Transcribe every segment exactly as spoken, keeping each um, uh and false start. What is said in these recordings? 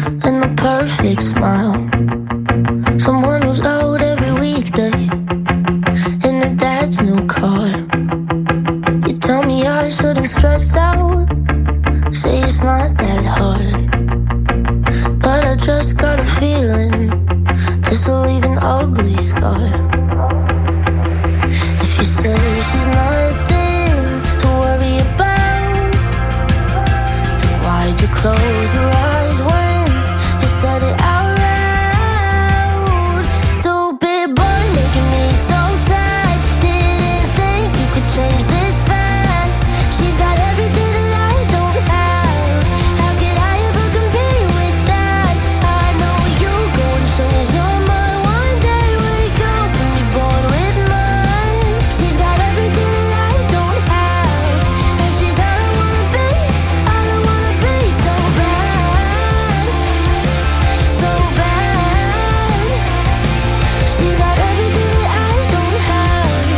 and the perfect smile. Someone who's out every weekday in her dad's new car. You tell me I shouldn't stress out, say it's not that hard, but I just got a feeling this will leave an ugly scar. If you say she's nothing to worry about, then why'd you close your eyes when you said it out loud? Stupid boy making me so sad. Didn't think you could change this fast. She's got everything that I don't have. How could I ever compete with that? I know you go and change your mind one day. Wake up and be born with mine. She's got everything that I don't have, and she's all I wanna be, all I wanna be. So bad, so bad. She's got everything that I don't have.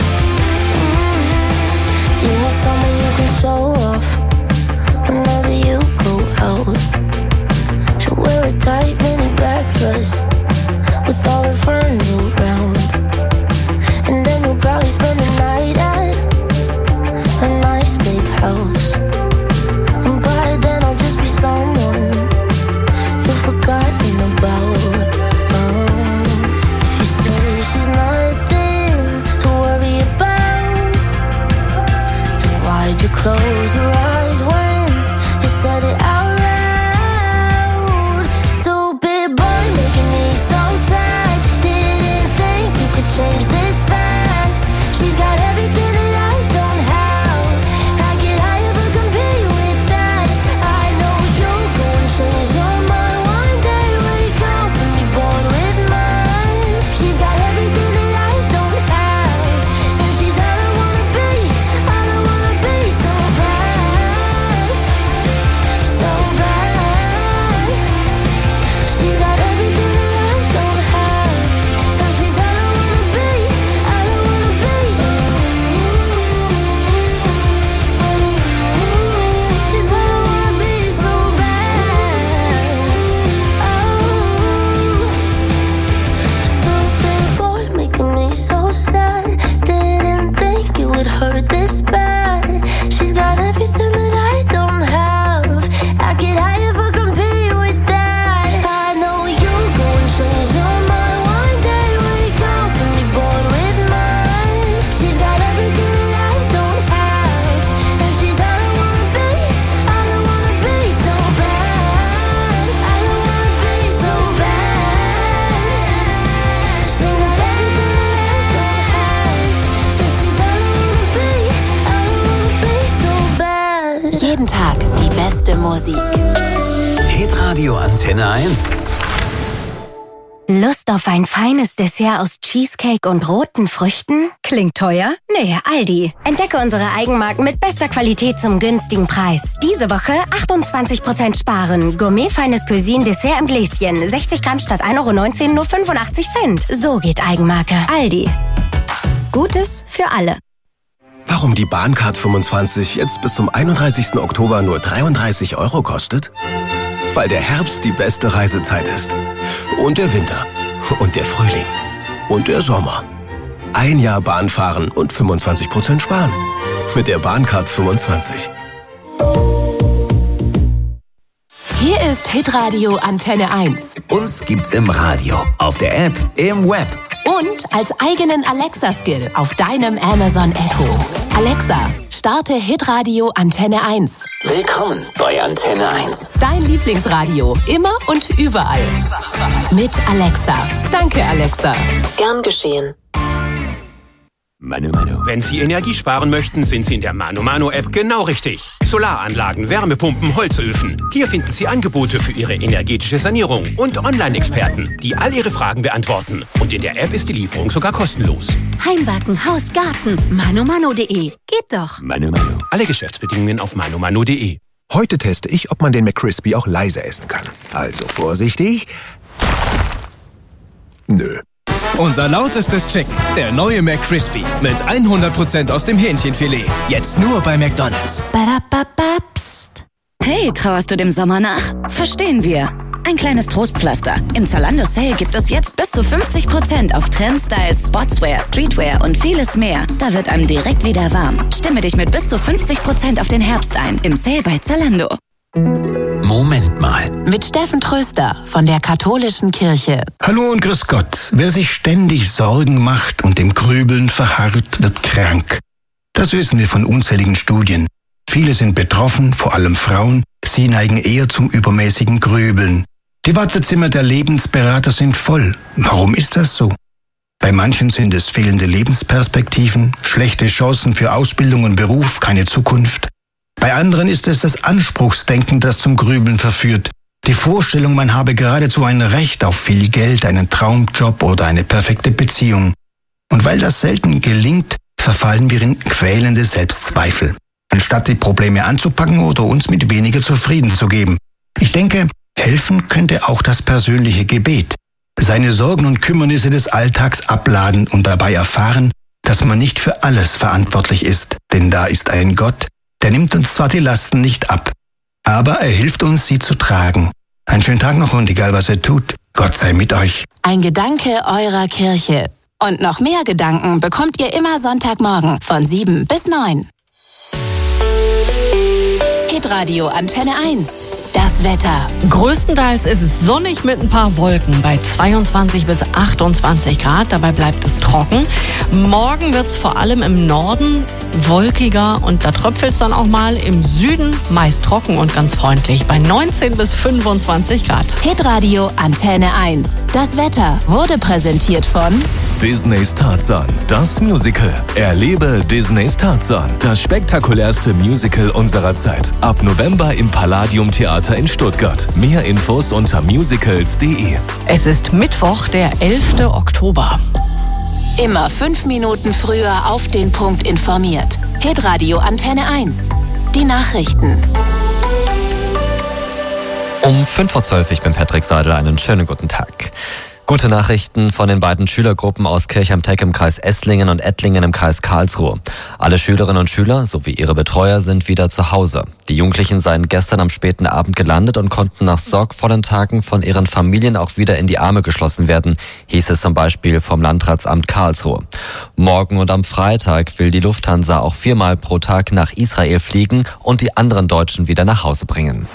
Mm. You want someone you can show off whenever you go out. She'll wear a tight mini black dress with all her friends around, and then you'll probably spend the night at a nice big house. And by then I'll just be someone you've forgotten about. Um, if you say she's nothing to worry about, then why'd you close your eyes when you said it out loud? Stupid boy making me so sad. Didn't think you could change this fast. She's got everything that I don't have. How could I ever compete with that? I know you'll go and change your mind one day. Wake up and be born with mine. She's got everything that I don't have, and she's all I wanna be, all I wanna be. So bad, so bad. She's got everything that I don't have, and she's all I wanna be, all I wanna be. She's all I wanna be, so bad. Oh, stupid boy making me so sad. Didn't think it would hurt this bad. She's got everything that I don't have. How could I ever compete with that? I know you'll go and change your mind one day. Wake up and be born with mine. She's got everything that I don't have, and she's all I wanna be, all I wanna be. So bad, all I wanna be. So bad. She's got everything that I don't have, and she's all I wanna be, all I wanna be. So bad. Jeden Tag die beste Musik. Hitradio Antenne eins. Lust auf ein feines Dessert aus Cheesecake und roten Früchten? Klingt teuer? Nee, Aldi. Entdecke unsere Eigenmarken mit bester Qualität zum günstigen Preis. Diese Woche achtundzwanzig Prozent sparen. Gourmet-feines Cuisine-Dessert im Gläschen. sechzig Gramm statt ein Euro neunzehn, nur fünfundachtzig Cent. So geht Eigenmarke. Aldi. Gutes für alle. Warum die Bahncard fünfundzwanzig jetzt bis zum einunddreißigsten Oktober nur dreiunddreißig Euro kostet? Weil der Herbst die beste Reisezeit ist. Und der Winter. Und der Frühling. Und der Sommer. Ein Jahr Bahn fahren und fünfundzwanzig Prozent sparen. Mit der Bahncard fünfundzwanzig. Hier ist Hitradio Antenne eins. Uns gibt's im Radio, auf der App, im Web. Und als eigenen Alexa-Skill auf deinem Amazon Echo. Alexa, starte Hitradio Antenne eins. Willkommen bei Antenne eins. Dein Lieblingsradio, immer und überall. Mit Alexa. Danke, Alexa. Gern geschehen. Manu Manu. Wenn Sie Energie sparen möchten, sind Sie in der Manu Manu App genau richtig. Solaranlagen, Wärmepumpen, Holzöfen. Hier finden Sie Angebote für Ihre energetische Sanierung und Online-Experten, die all Ihre Fragen beantworten. Und in der App ist die Lieferung sogar kostenlos. Heimwerken, Haus, Garten. manumano punkt de. Geht doch. Manu Manu. Alle Geschäftsbedingungen auf manumano punkt de. Heute teste ich, ob man den McCrispy auch leise essen kann. Also vorsichtig. Nö. Unser lautestes Chicken, der neue McCrispy. Mit hundert Prozent aus dem Hähnchenfilet. Jetzt nur bei McDonald's. Badababa, psst. Hey, trauerst du dem Sommer nach? Verstehen wir. Ein kleines Trostpflaster. Im Zalando Sale gibt es jetzt bis zu fünfzig Prozent auf Trendstyles, Sportswear, Streetwear und vieles mehr. Da wird einem direkt wieder warm. Stimme dich mit bis zu fünfzig Prozent auf den Herbst ein. Im Sale bei Zalando. Moment mal. Mit Steffen Tröster von der Katholischen Kirche. Hallo und grüß Gott. Wer sich ständig Sorgen macht und im Grübeln verharrt, wird krank. Das wissen wir von unzähligen Studien. Viele sind betroffen, vor allem Frauen. Sie neigen eher zum übermäßigen Grübeln. Die Wartezimmer der Lebensberater sind voll. Warum ist das so? Bei manchen sind es fehlende Lebensperspektiven, schlechte Chancen für Ausbildung und Beruf, keine Zukunft. Bei anderen ist es das Anspruchsdenken, das zum Grübeln verführt. Die Vorstellung, man habe geradezu ein Recht auf viel Geld, einen Traumjob oder eine perfekte Beziehung. Und weil das selten gelingt, verfallen wir in quälende Selbstzweifel, anstatt die Probleme anzupacken oder uns mit weniger zufrieden zu geben. Ich denke, helfen könnte auch das persönliche Gebet. Seine Sorgen und Kümmernisse des Alltags abladen und dabei erfahren, dass man nicht für alles verantwortlich ist. Denn da ist ein Gott, der nimmt uns zwar die Lasten nicht ab, aber er hilft uns, sie zu tragen. Einen schönen Tag noch und egal was ihr tut, Gott sei mit euch. Ein Gedanke eurer Kirche. Und noch mehr Gedanken bekommt ihr immer Sonntagmorgen von sieben bis neun. Hitradio Antenne eins. Das Wetter. Größtenteils ist es sonnig mit ein paar Wolken bei zweiundzwanzig bis achtundzwanzig Grad. Dabei bleibt es trocken. Morgen wird es vor allem im Norden wolkiger und da tröpfelt es dann auch mal. Im Süden meist trocken und ganz freundlich bei neunzehn bis fünfundzwanzig Grad. Hitradio Antenne eins. Das Wetter wurde präsentiert von Disneys Tarzan, das Musical. Erlebe Disneys Tarzan, das spektakulärste Musical unserer Zeit. Ab November im Palladium Theater in Stuttgart. Mehr Infos unter musicals punkt de. Es ist Mittwoch, der elfte Oktober. Immer fünf Minuten früher auf den Punkt informiert. Hitradio Antenne eins. Die Nachrichten. Um fünf Uhr zwölf, ich bin Patrick Seidel, einen schönen guten Tag. Gute Nachrichten von den beiden Schülergruppen aus Kirchheim-Teck im Kreis Esslingen und Ettlingen im Kreis Karlsruhe. Alle Schülerinnen und Schüler sowie ihre Betreuer sind wieder zu Hause. Die Jugendlichen seien gestern am späten Abend gelandet und konnten nach sorgvollen Tagen von ihren Familien auch wieder in die Arme geschlossen werden, hieß es zum Beispiel vom Landratsamt Karlsruhe. Morgen und am Freitag will die Lufthansa auch viermal pro Tag nach Israel fliegen und die anderen Deutschen wieder nach Hause bringen.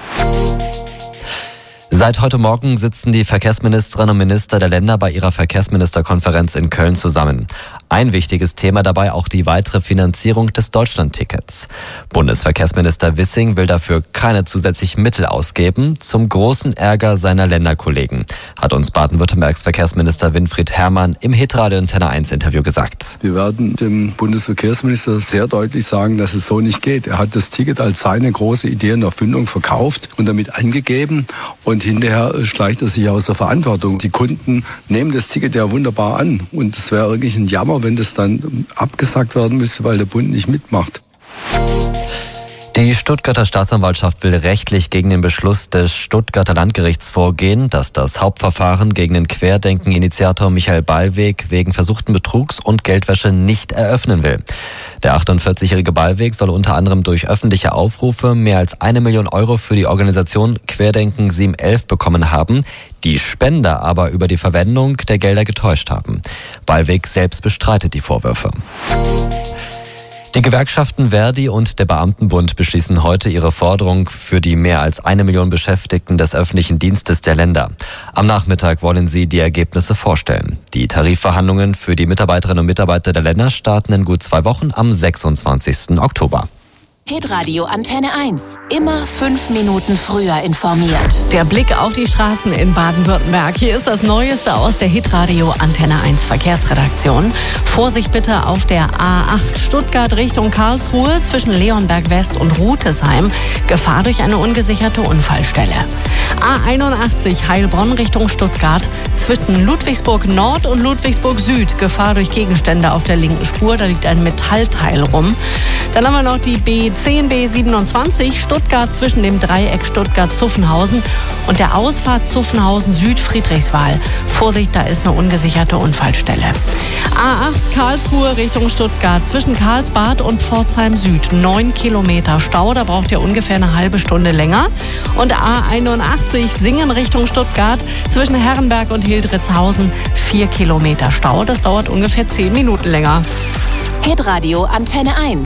Seit heute Morgen sitzen die Verkehrsministerinnen und Minister der Länder bei ihrer Verkehrsministerkonferenz in Köln zusammen. Ein wichtiges Thema dabei auch die weitere Finanzierung des Deutschlandtickets. Bundesverkehrsminister Wissing will dafür keine zusätzlichen Mittel ausgeben, zum großen Ärger seiner Länderkollegen, hat uns Baden-Württembergs Verkehrsminister Winfried Herrmann im Hitradio Antenne eins Interview gesagt. Wir werden dem Bundesverkehrsminister sehr deutlich sagen, dass es so nicht geht. Er hat das Ticket als seine große Idee in Erfindung verkauft und damit angegeben und hinterher schleicht er sich aus der Verantwortung. Die Kunden nehmen das Ticket ja wunderbar an und es wäre wirklich ein Jammer, wenn das dann abgesagt werden müsste, weil der Bund nicht mitmacht. Die Stuttgarter Staatsanwaltschaft will rechtlich gegen den Beschluss des Stuttgarter Landgerichts vorgehen, das das Hauptverfahren gegen den Querdenken-Initiator Michael Ballweg wegen versuchten Betrugs und Geldwäsche nicht eröffnen will. Der achtundvierzigjährige Ballweg soll unter anderem durch öffentliche Aufrufe mehr als eine Million Euro für die Organisation Querdenken sieben elf bekommen haben, die Spender aber über die Verwendung der Gelder getäuscht haben. Ballweg selbst bestreitet die Vorwürfe. Die Gewerkschaften Verdi und der Beamtenbund beschließen heute ihre Forderung für die mehr als eine Million Beschäftigten des öffentlichen Dienstes der Länder. Am Nachmittag wollen sie die Ergebnisse vorstellen. Die Tarifverhandlungen für die Mitarbeiterinnen und Mitarbeiter der Länder starten in gut zwei Wochen am sechsundzwanzigsten Oktober. Hitradio Antenne eins. Immer fünf Minuten früher informiert. Der Blick auf die Straßen in Baden-Württemberg. Hier ist das Neueste aus der Hitradio Antenne eins Verkehrsredaktion. Vorsicht bitte auf der A acht Stuttgart Richtung Karlsruhe zwischen Leonberg West und Rutesheim. Gefahr durch eine ungesicherte Unfallstelle. A einundachtzig Heilbronn Richtung Stuttgart zwischen Ludwigsburg Nord und Ludwigsburg Süd. Gefahr durch Gegenstände auf der linken Spur. Da liegt ein Metallteil rum. Dann haben wir noch die B die zehn B siebenundzwanzig Stuttgart zwischen dem Dreieck Stuttgart-Zuffenhausen und der Ausfahrt Zuffenhausen Süd-Friedrichswal. Vorsicht, da ist eine ungesicherte Unfallstelle. A acht Karlsruhe Richtung Stuttgart zwischen Karlsbad und Pforzheim Süd. Neun Kilometer Stau, da braucht ihr ungefähr eine halbe Stunde länger. Und A einundachtzig Singen Richtung Stuttgart zwischen Herrenberg und Hildritzhausen. Vier Kilometer Stau, das dauert ungefähr zehn Minuten länger. Hitradio Antenne eins.